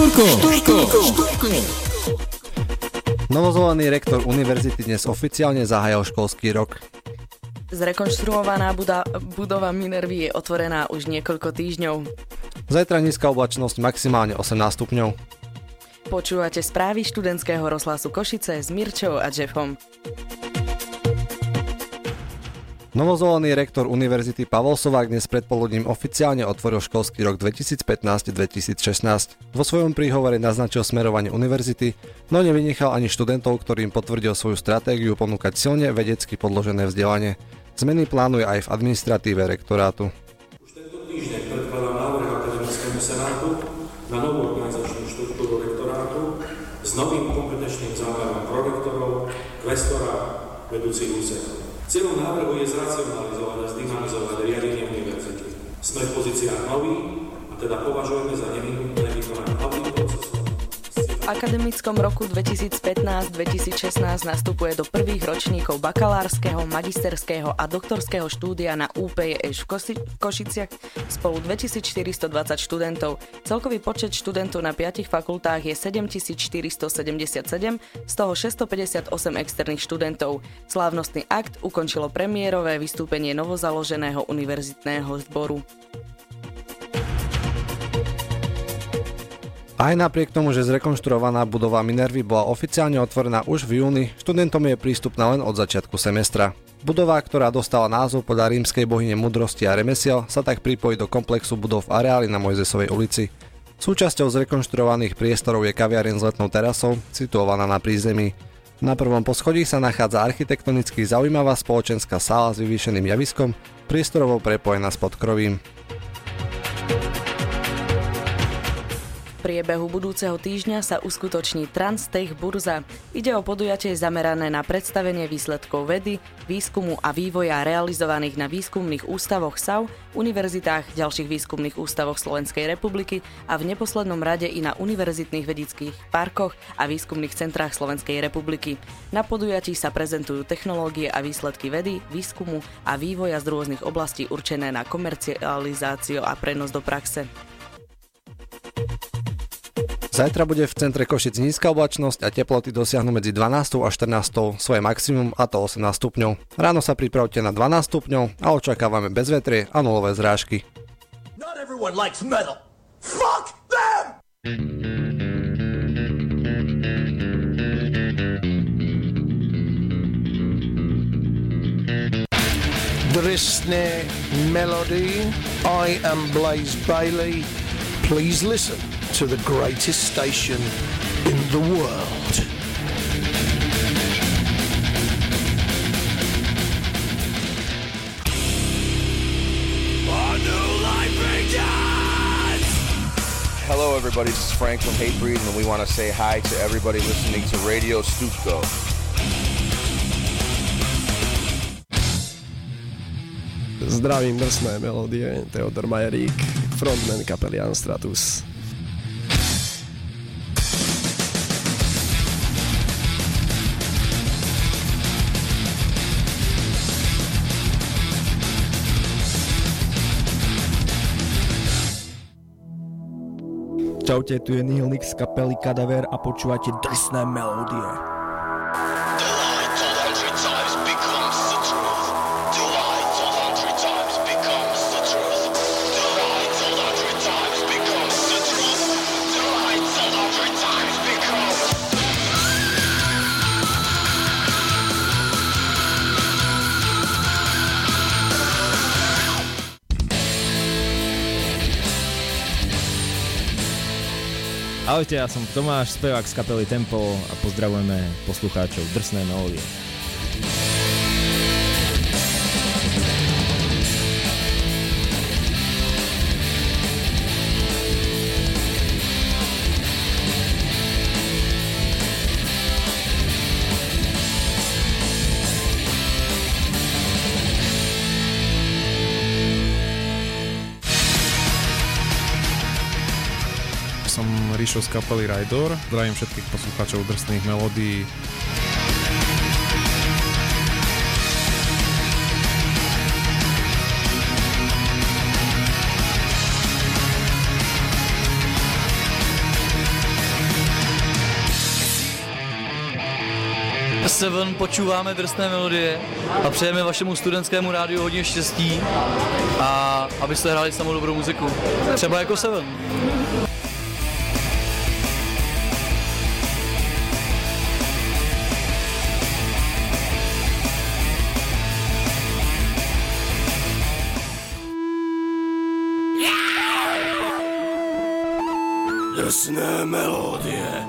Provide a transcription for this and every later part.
Novozvolený rektor univerzity dnes oficiálne zahájil školský rok. Zrekonštruovaná budova Minervy je otvorená už niekoľko týždňov. Zajtra nízka oblačnosť maximálne 18 stupňov. Počúvate správy študentského rozhlasu Košice s Mirčou a Jeffom. Novozvolený rektor univerzity Pavol Sovák dnes predpoludním oficiálne otvoril školský rok 2015-2016. Vo svojom príhovore naznačil smerovanie univerzity, no nevynechal ani študentov, ktorým potvrdil svoju stratégiu ponúkať silne vedecky podložené vzdelanie. Zmeny plánuje aj v administratíve rektorátu. Už tento týždeň predkladám návrh akademickému senátu na novú organizačnú štruktúru rektorátu s novým kompetenčným zámerom prorektorov, kvestora, vedúcich úsekov. Cieľom návrhu je zracionalizovať a zdynamizovať riadenie univerzity. Sme v pozíciách nových a teda považujeme za nevyhnutné vykonať hlavný proces. V akademickom roku 2015-2016 nastupuje do prvých ročníkov bakalárskeho, magisterského a doktorského štúdia na UPEŠ v Košiciach spolu 2420 študentov. Celkový počet študentov na 5 fakultách je 7477, z toho 658 externých študentov. Slávnostný akt ukončilo premiérové vystúpenie novozaloženého univerzitného zboru. Aj napriek tomu, že zrekonštruovaná budova Minervy bola oficiálne otvorená už v júni, študentom je prístupná len od začiatku semestra. Budova, ktorá dostala názov podľa rímskej bohyne múdrosti a remesiel, sa tak pripojí do komplexu budov v areáli na Mojzesovej ulici. Súčasťou zrekonštruovaných priestorov je kaviareň s letnou terasou, situovaná na prízemí. Na prvom poschodí sa nachádza architektonicky zaujímavá spoločenská sála s vyvýšeným javiskom, priestorovo prepojená s podkrovím. V priebehu budúceho týždňa sa uskutoční Transtech burza. Ide o podujatie zamerané na predstavenie výsledkov vedy, výskumu a vývoja realizovaných na výskumných ústavoch SAU, univerzitách, ďalších výskumných ústavoch Slovenskej republiky a v neposlednom rade i na univerzitných vedeckých parkoch a výskumných centrách Slovenskej republiky. Na podujatí sa prezentujú technológie a výsledky vedy, výskumu a vývoja z rôznych oblastí určené na komercializáciu a prenos do praxe. Zajtra bude v centre Košic nízka oblačnosť a teploty dosiahnu medzi 12 a 14 svoje maximum, a to 18 stupňov. Ráno sa pripravte na 12 stupňov a očakávame bezvetrie a nulové zrážky. Not everyone likes metal. Fuck them! Drsné melody. I am Blaze Bailey. Please listen to the greatest station in the world. A new life begins! Hello everybody, this is Frank from Hatebreed and we want to say hi to everybody listening to Radio Stupko. Zdravím drsné melódie, Teodor Majerík, frontman kapely Anstratus. Čaute, tu je Nihilnix z kapely Kadaver a počúvate drsné melódie. Ahojte, ja som Tomáš, spevák z kapely Tempo a pozdravujeme poslucháčov drsné melódie. Som Ríšo z kapely Raidor. Zdravím všetkých poslucháčov drsných melódií. Seven počúváme drsné melodie a přejeme vašemu studentskému rádiu hodně štěstí a abyste hráli samou dobrou muziku. Třeba jako Seven. Drsné melodie.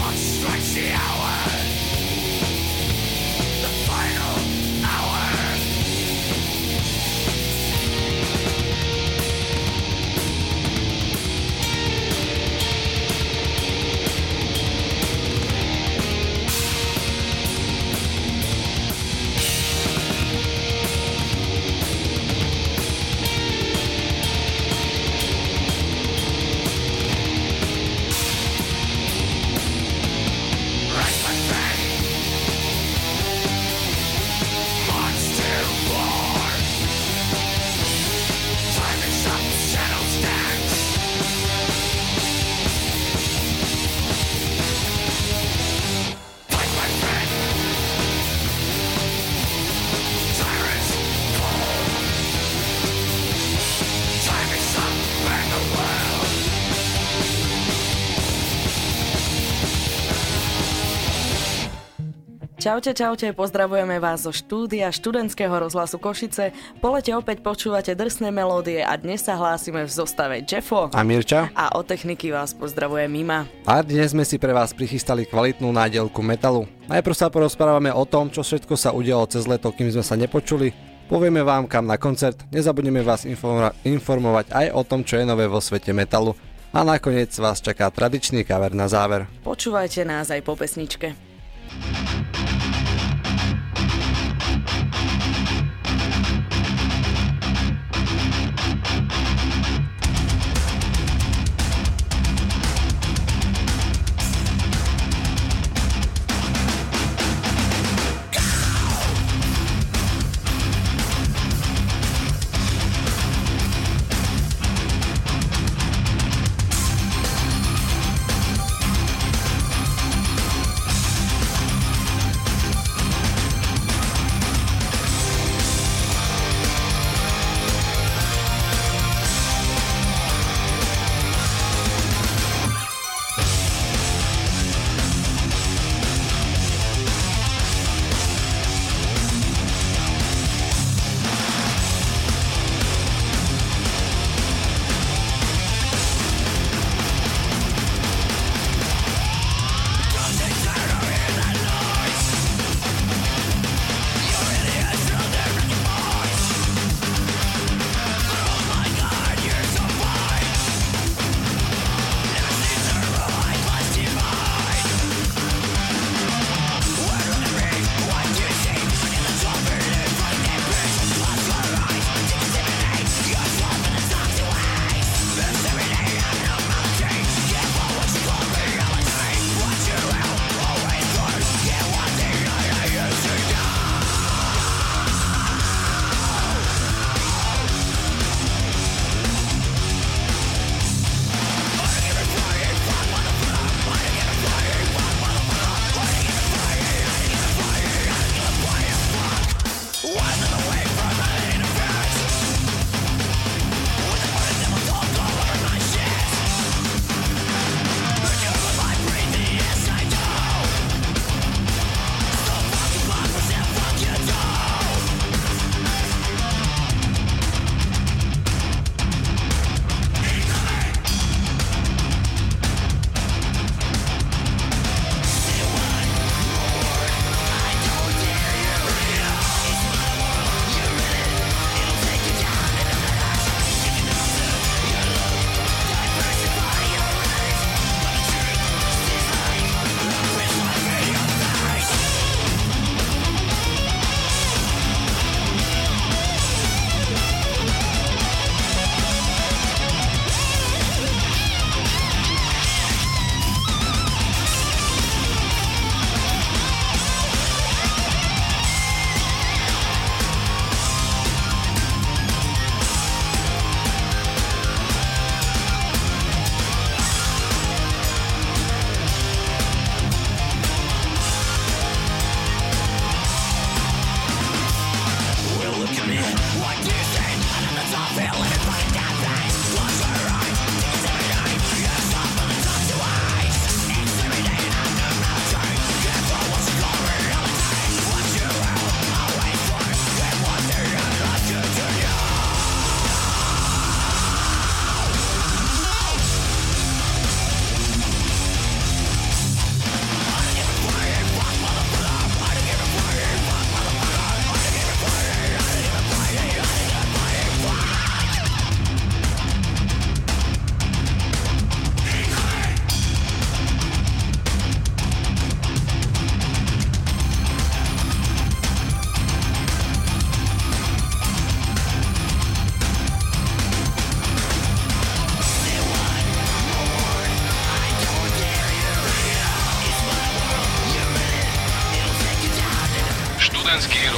Čaute, pozdravujeme vás zo štúdia študentského rozhlasu Košice. Po lete opäť počúvate drsné melódie a dnes sa hlásime v zostave Jeffo a Mirča. A od techniky vás pozdravuje Mima. A dnes sme si pre vás prichystali kvalitnú nádielku metalu. Najprv sa porozprávame o tom, čo všetko sa udialo cez leto, kým sme sa nepočuli. Povieme vám, kam na koncert, nezabudneme vás informovať aj o tom, čo je nové vo svete metalu. A nakoniec vás čaká tradičný cover na záver. Počúvajte nás aj po pesničke.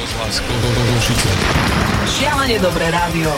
s láskou do Košice. Šialene dobré rádio.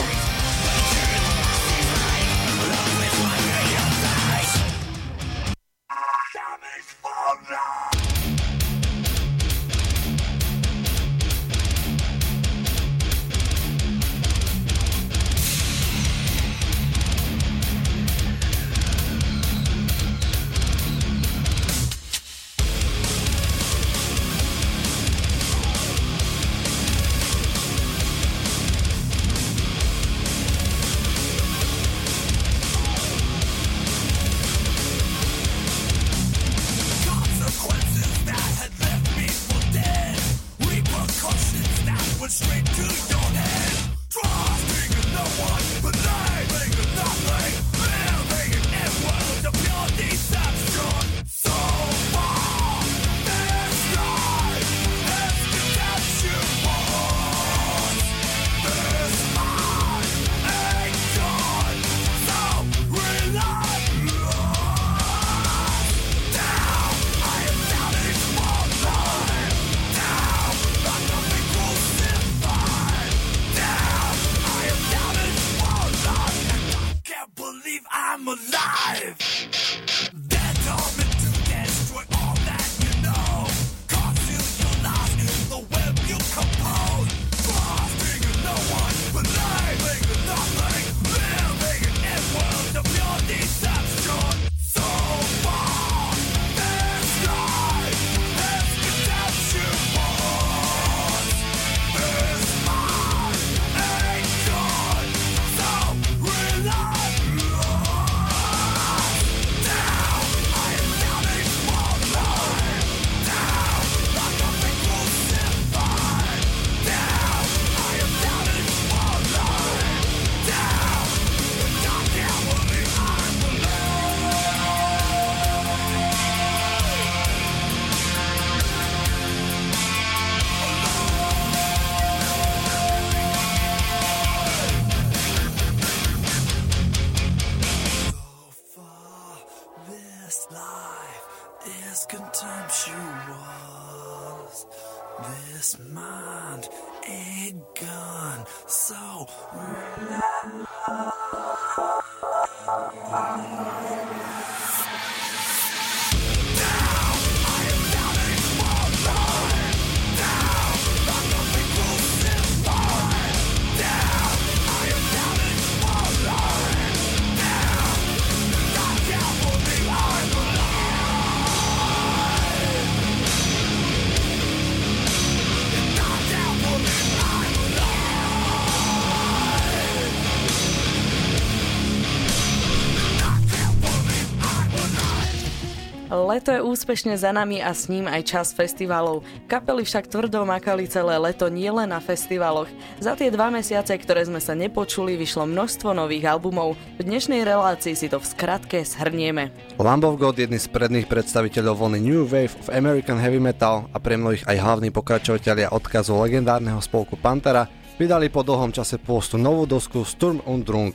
Leto je úspešne za nami a s ním aj čas festivalov. Kapely však tvrdo makali celé leto nielen na festivaloch. Za tie 2 mesiace, ktoré sme sa nepočuli, vyšlo množstvo nových albumov. V dnešnej relácii si to v skratke shrnieme. Lamb of God, jedný z predných predstaviteľov vlny New Wave of American Heavy Metal a pre mnohých aj hlavní pokračovatelia odkazu legendárneho spolku Pantera, vydali po dlhom čase pôstu novú dosku Sturm und Drang.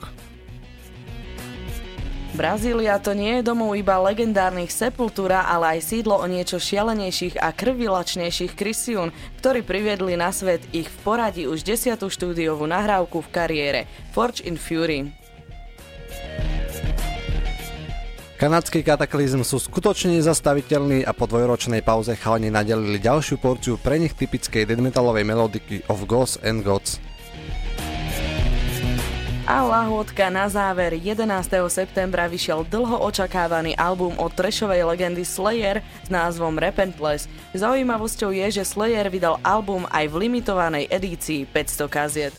Brazília to nie je domov iba legendárnych Sepultura, ale aj sídlo o niečo šialenejších a krvilačnejších Crisium, ktorí priviedli na svet ich v poradí už 10. štúdiovú nahrávku v kariére Forge in Fury. Kanadský Kataklizm sú skutočne nezastaviteľní a po dvojročnej pauze chalani nadelili ďalšiu porciu pre nich typickej deathmetalovej melodiky Of Ghosts and Gods. A lahôdka na záver. 11. septembra vyšiel dlho očakávaný album od trashovej legendy Slayer s názvom Repentless. Zaujímavosťou je, že Slayer vydal album aj v limitovanej edícii 500 kaziet.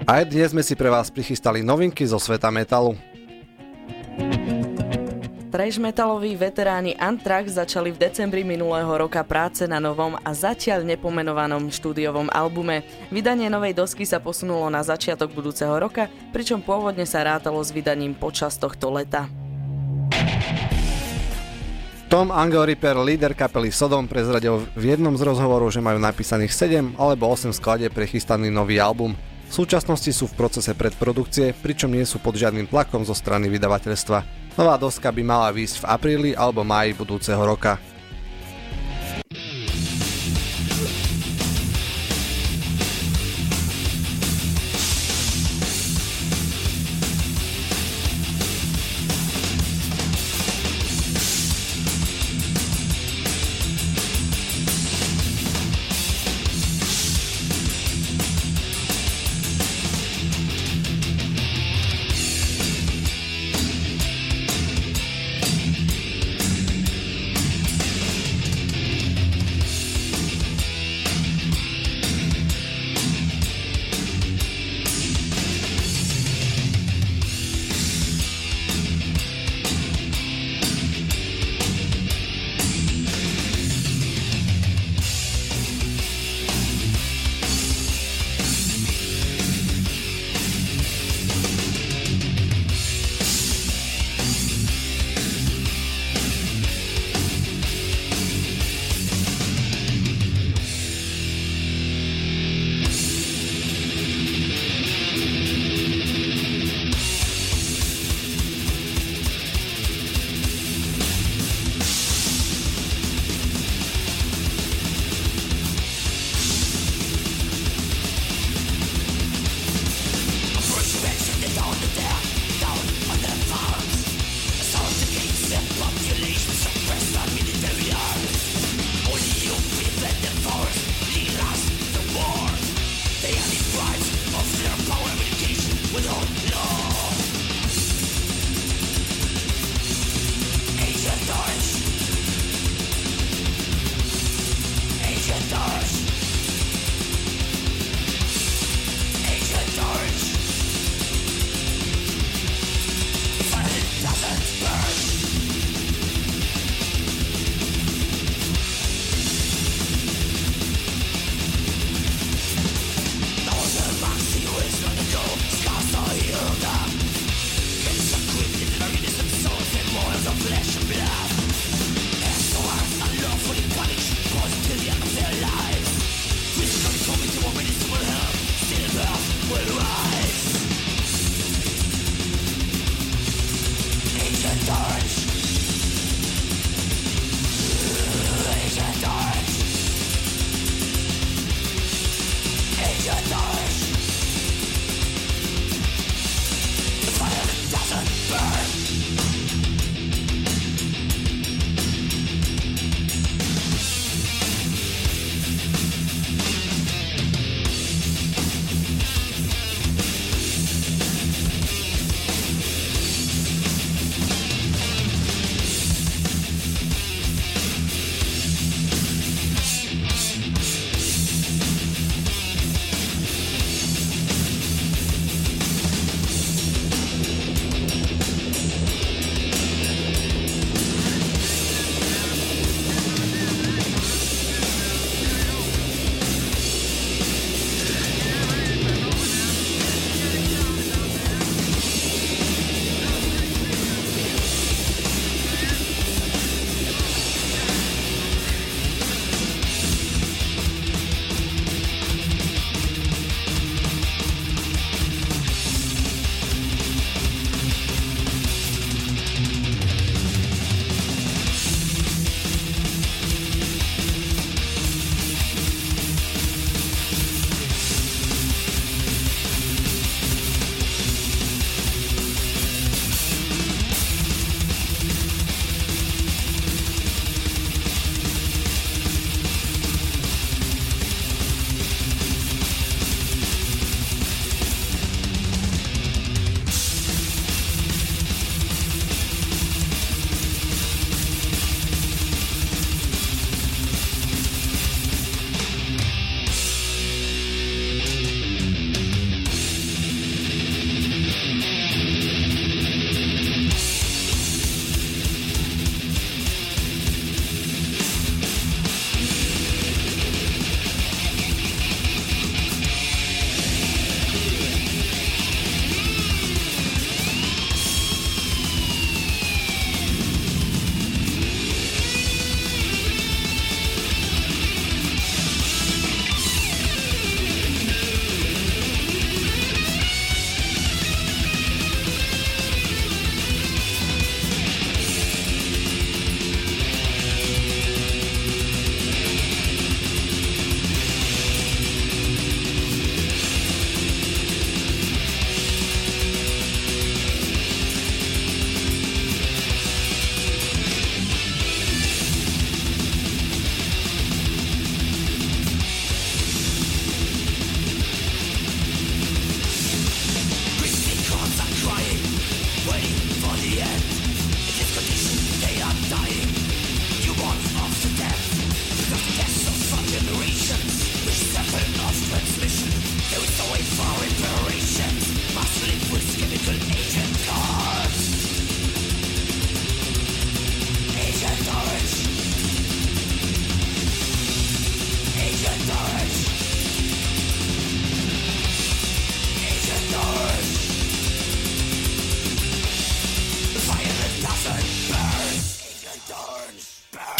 Aj dnes sme si pre vás prichystali novinky zo sveta metalu. Thrash metaloví veteráni Anthrax začali v decembri minulého roka práce na novom a zatiaľ nepomenovanom štúdiovom albume. Vydanie novej dosky sa posunulo na začiatok budúceho roka, pričom pôvodne sa rátalo s vydaním počas tohto leta. Tom Angelripper, líder kapely Sodom, prezradil v jednom z rozhovorov, že majú napísaných 7 alebo 8 skladieb pre chystaný nový album. V súčasnosti sú v procese predprodukcie, pričom nie sú pod žiadnym tlakom zo strany vydavateľstva. Nová doska by mala výjsť v apríli alebo máji budúceho roka.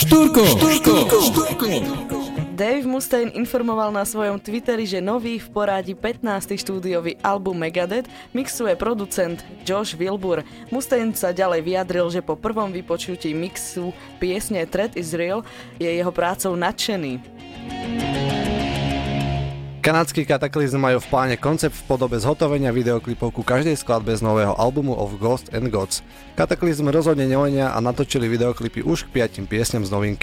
Štúrko. Dave Mustaine informoval na svojom Twitteri, že nový v poradí 15. štúdiový album Megadeth mixuje producent Josh Wilbur. Mustaine sa ďalej vyjadril, že po prvom vypočutí mixu piesne Threat is Real je jeho prácou nadšený. Kanadský Cataclysm majú v pláne koncept v podobe zhotovenia videoklipov ku každej skladbe z nového albumu Of Ghosts and Gods. Cataclysm rozhodne nelenia a natočili videoklipy už k 5 piesňam z novinky.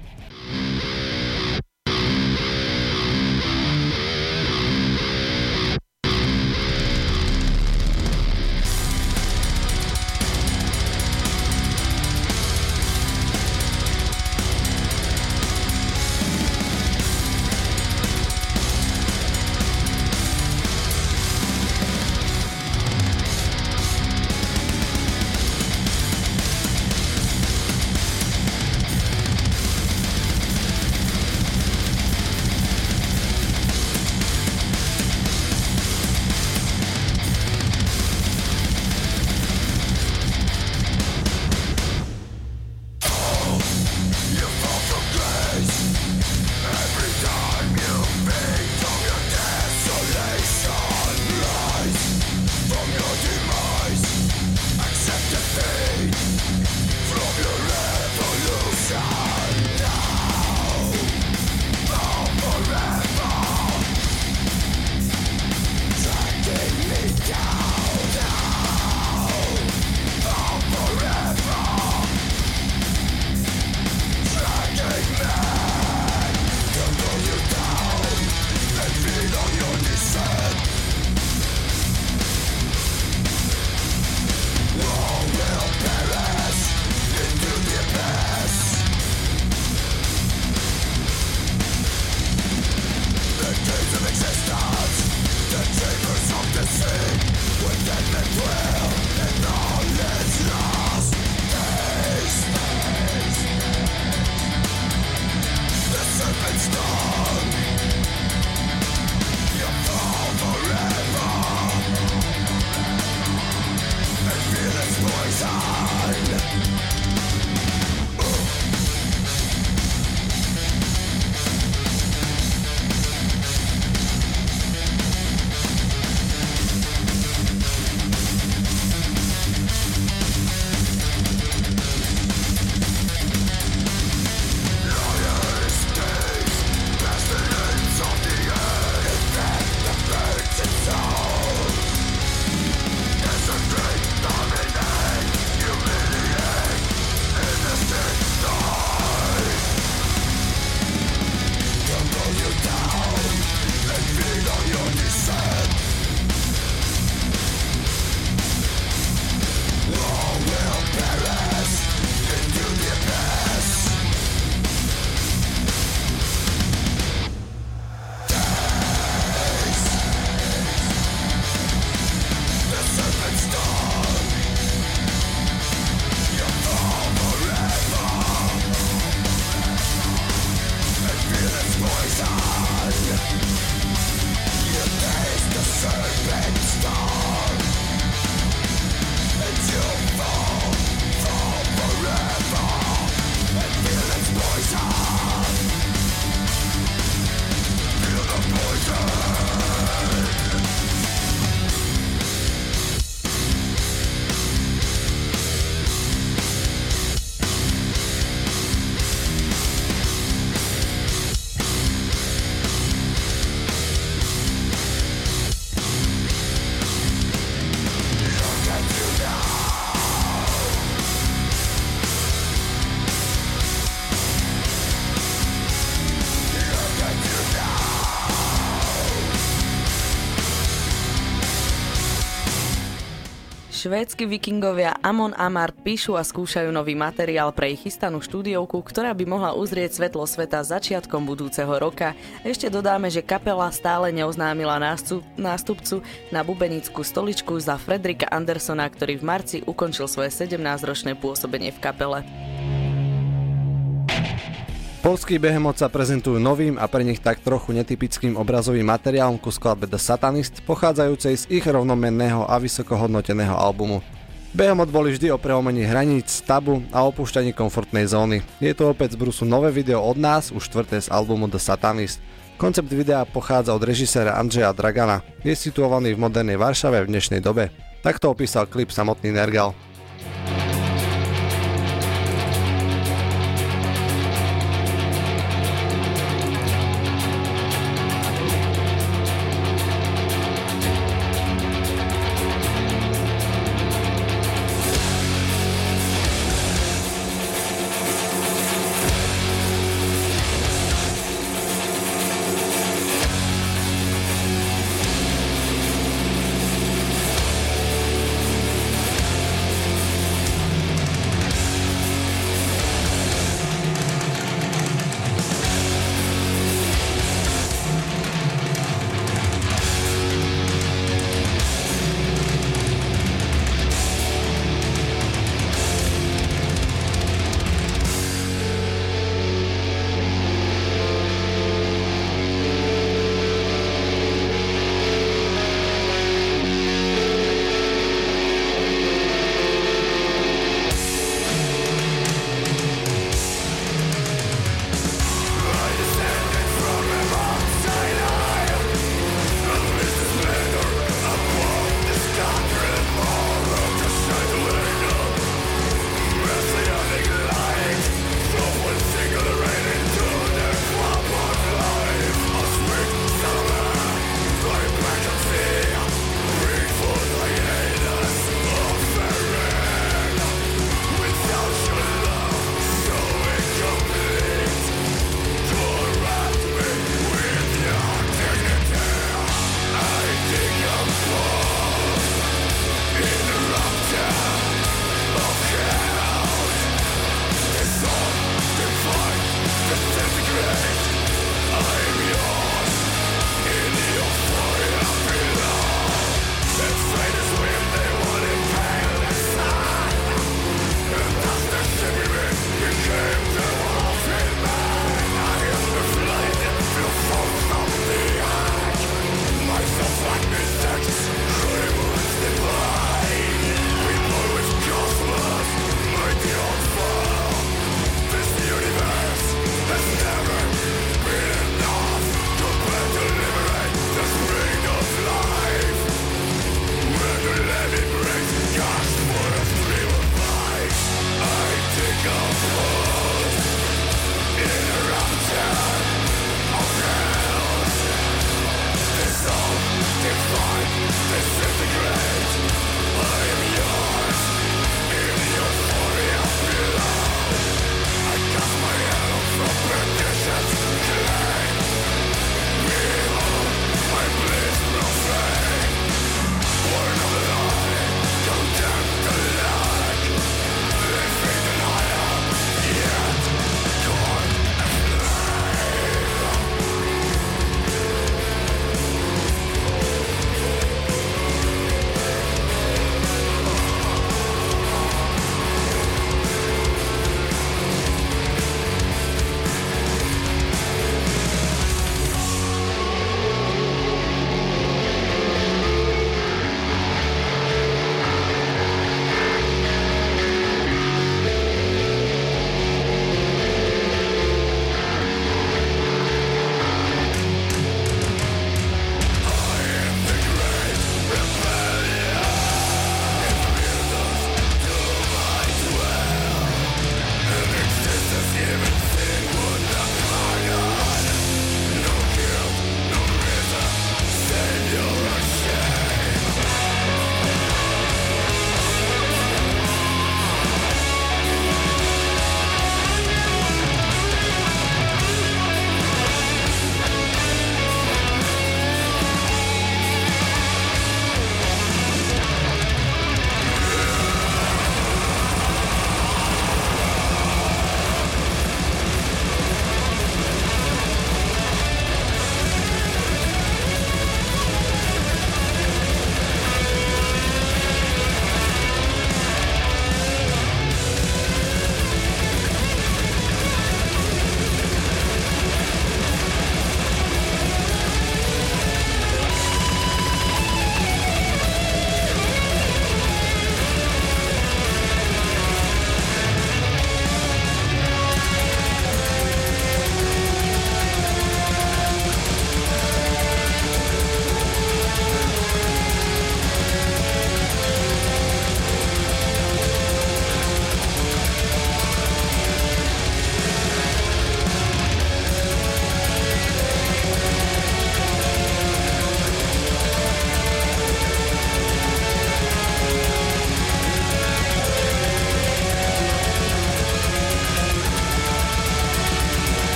Švédsky vikingovia Amon Amarth píšu a skúšajú nový materiál pre ich chystanú štúdiovku, ktorá by mohla uzrieť svetlo sveta začiatkom budúceho roka. Ešte dodáme, že kapela stále neoznámila nástupcu na bubenickú stoličku za Fredrika Andersona, ktorý v marci ukončil svoje 17-ročné pôsobenie v kapele. Poľský Behemoth sa prezentujú novým a pre nich tak trochu netypickým obrazovým materiálom ku skladbe The Satanist, pochádzajúcej z ich rovnomenného a vysoko hodnoteného albumu. Behemoth boli vždy o prelomení hraníc, tabu a opúšťaní komfortnej zóny. Je to opäť z brusu nové video od nás, už 4. z albumu The Satanist. Koncept videa pochádza od režiséra Andreja Dragana. Je situovaný v modernej Varšave v dnešnej dobe. Takto opísal klip samotný Nergal.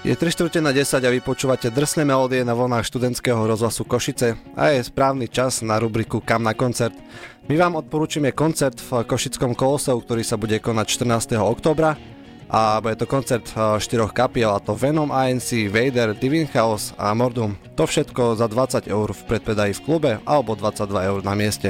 Je 9:03 a vy počúvate Drsné melódie na vlnách študentského rozhlasu Košice a je správny čas na rubriku Kam na koncert. My vám odporúčime koncert v Košickom Koloseu, ktorý sa bude konať 14. októbra a bude to koncert 4 kapiel, a to Venom, ANC, Vader, Divine Chaos a Mordum. To všetko za 20 eur v predpredaji v klube alebo 22 eur na mieste.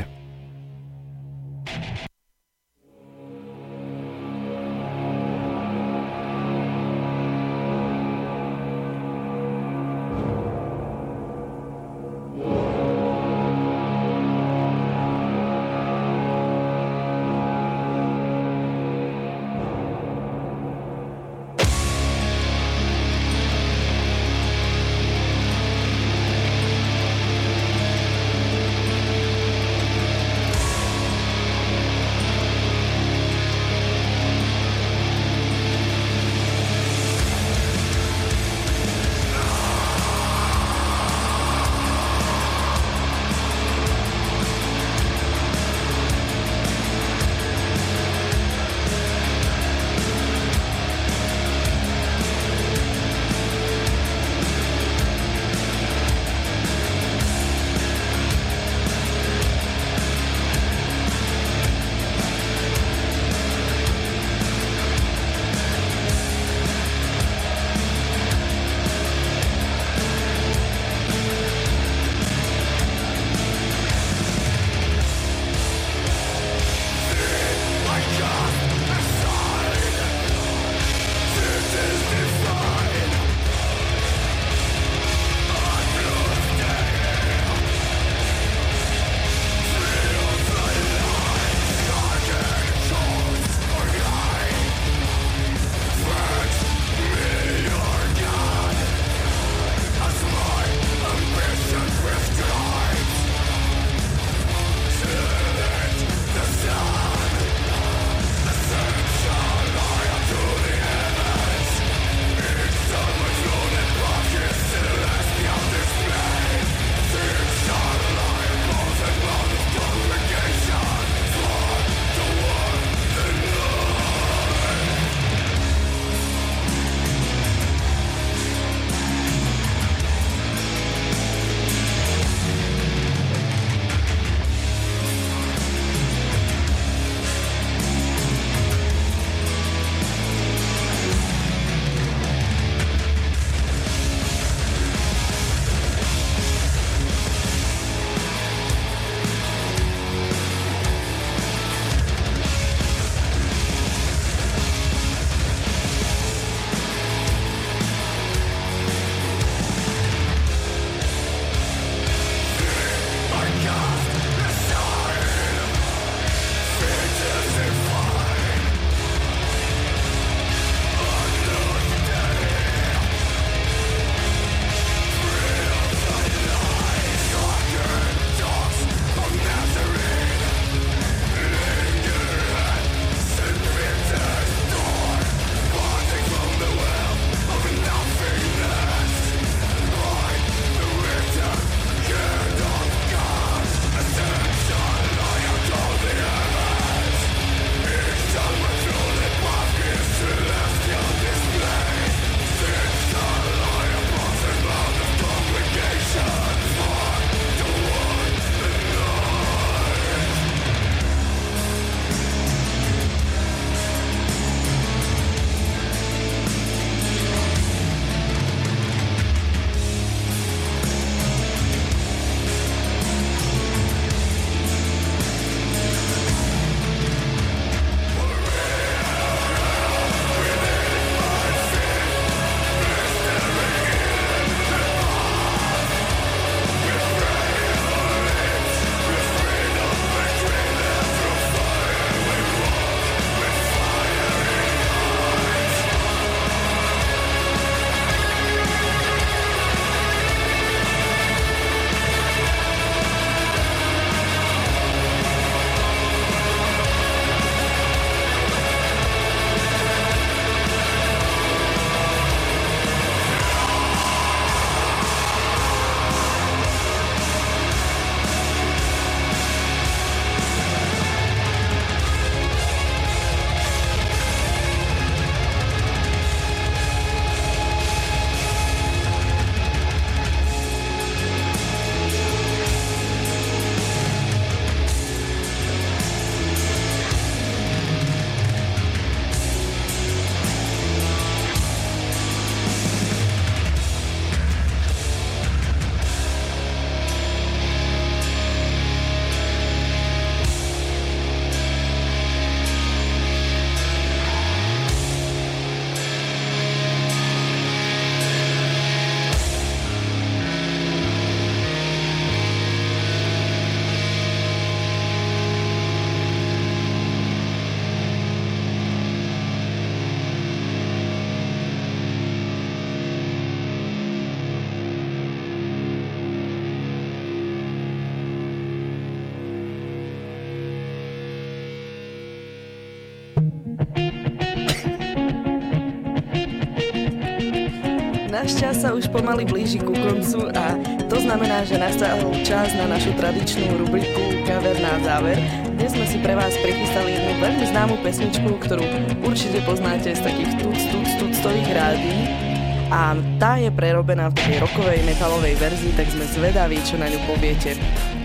Náš čas sa už pomaly blíži ku koncu a to znamená, že nastal čas na našu tradičnú rubriku Cover na záver, kde sme si pre vás prichystali jednu veľmi známu pesničku, ktorú určite poznáte z takých tuctových rádií. A tá je prerobená v takej rockovej metalovej verzii, tak sme zvedaví, čo na ňu poviete.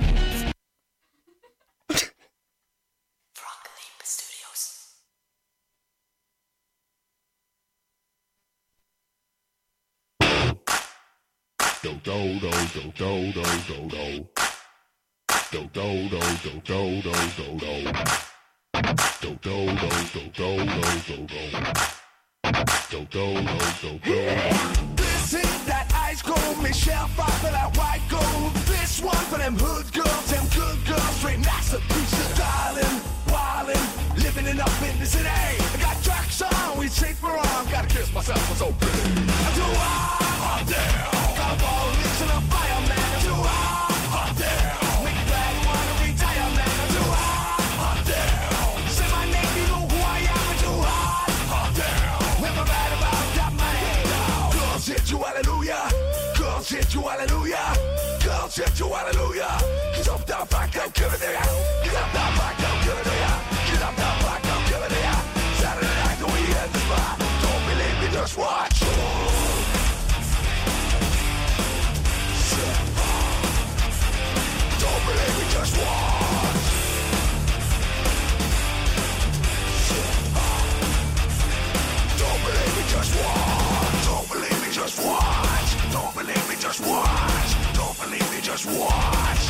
This is that ice cold Michelle Pfeiffer for that white gold. This one for them hood girls, them good girls, straight masterpieces. Darling, wildin', living it up in the city. I got tracks on, we take for on. Gotta kiss myself, I'm so pretty. I'm too hot damn. Got a ball of leaks and a fireman. I'm too hot damn. Make it glad you wanna retire, man. I'm too hot damn. Say my name, you know who I am. I'm too hot damn. Never bad about that money. Girls hit you, hallelujah. Girls hit you, hallelujah. Girls hit you, hallelujah. Get up, down, back up, give it to ya. Get up, down, back up, give it to ya. Get up, down, back up, give it to ya. Saturday night, the we hit the spot. Don't believe me, just watch. Don't believe me, just watch. Don't believe me, just watch. Don't believe me, just watch. Don't believe me, just watch. Don't believe me, just watch.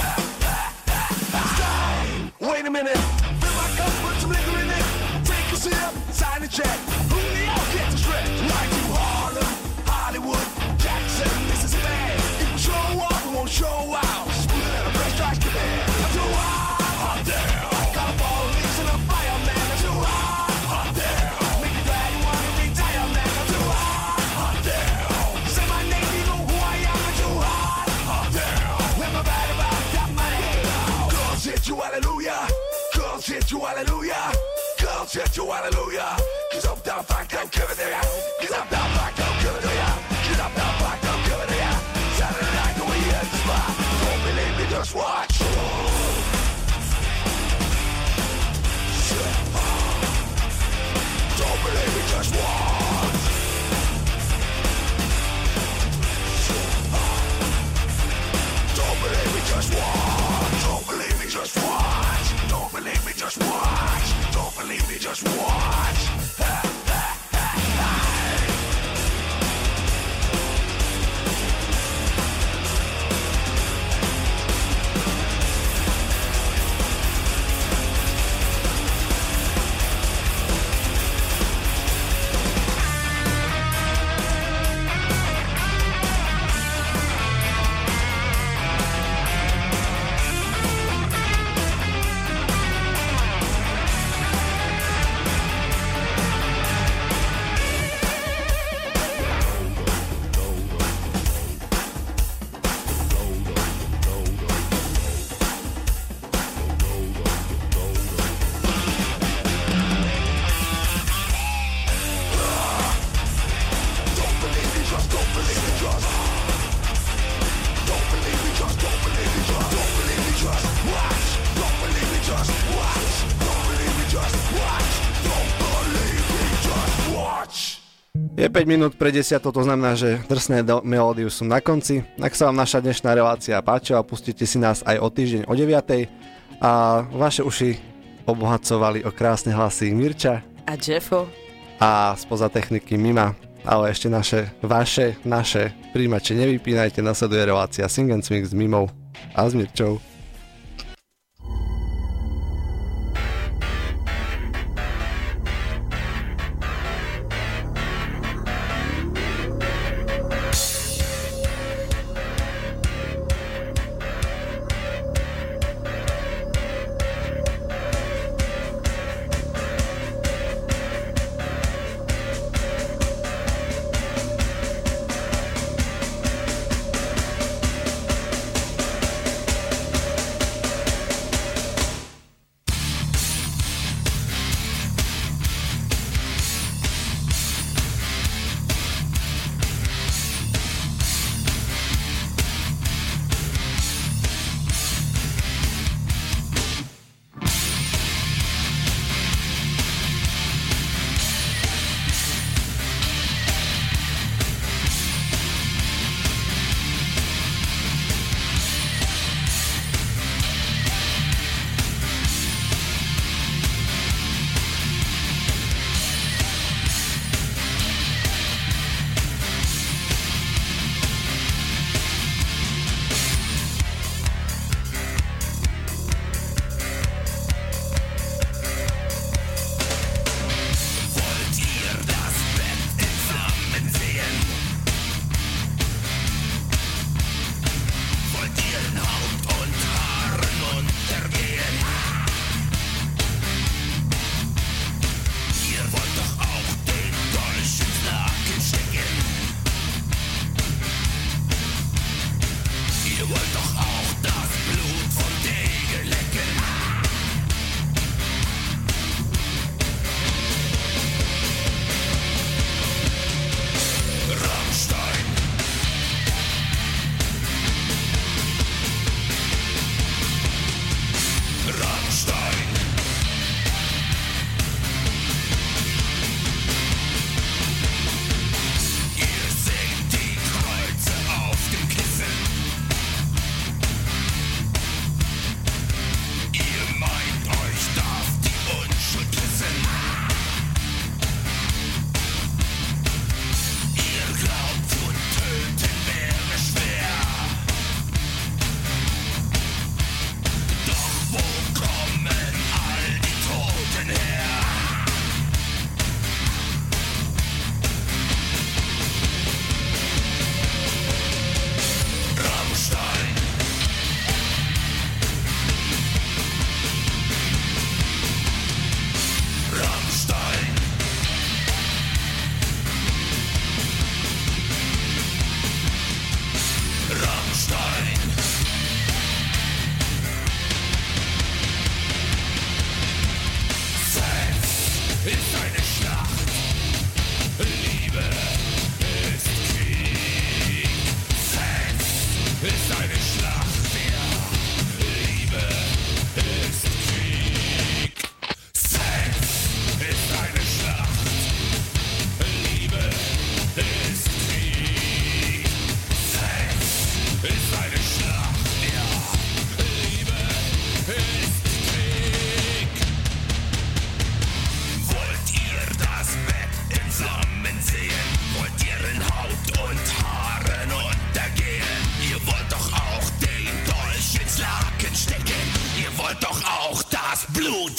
Wait a minute. Fill my cup, put some liquor in it. Take a sip, sign the check. Julio gets the stretch. Like to Harlem, Hollywood, Jackson, Mississippi. If we show up, we won't show out. Split and a fresh trash to bed. I'm too hot damn. Got a ball of leaks and a fireman. I'm too hot damn. Make you glad you wanna retire, man. I'm too hot damn. Say my name, you know who I am. I'm too hot damn. Never bad about that money. Girls hit you, hallelujah. Girls hit you, hallelujah. Girls hit you, hallelujah. Cause I'm down, back up, give it to ya. Cause I'm down, back up, give it to ya. Cause I'm down, back up, give it to ya. Saturday night, the we hit the spot. Don't believe me, just watch. Don't believe me, just watch. Don't believe me, just watch. Don't believe me, just watch. Don't believe me, just watch. Don't believe me, just watch. Je 5 minút pre 10, to znamená, že drsné melódy sú na konci. Ak sa vám naša dnešná relácia páčila, pustite si nás aj o týždeň o 9:00 a vaše uši obohacovali o krásne hlasy Mirča a Jeffo a spoza techniky Mima. Ale ešte naše príjimače nevypínajte, nasleduje relácia Sing and Swing s Mimou a s Mirčou.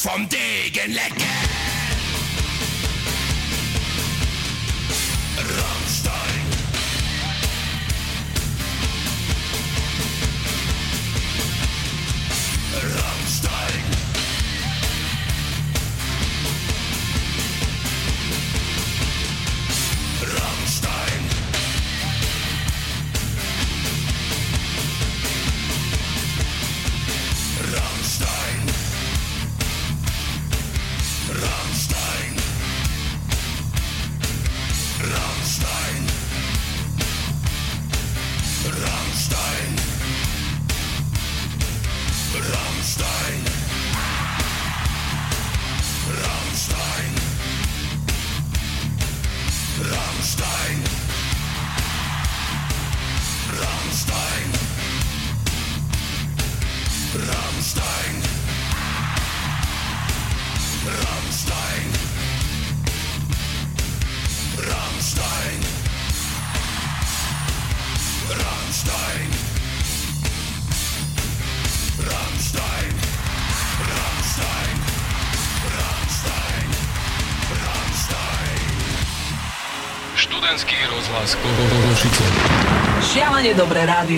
vom Degen lecken. Rammstein. Rammstein. Rammstein. Rammstein. Rammstein. Rammstein. Rammstein. Rammstein. Rammstein. Rammstein. Rammstein. Rammstein. Rammstein. Rammstein. Rammstein. Rammstein. Rammstein. Rammstein. Rammstein. Študentský rozhlas Košice. Šialene dobré rádio.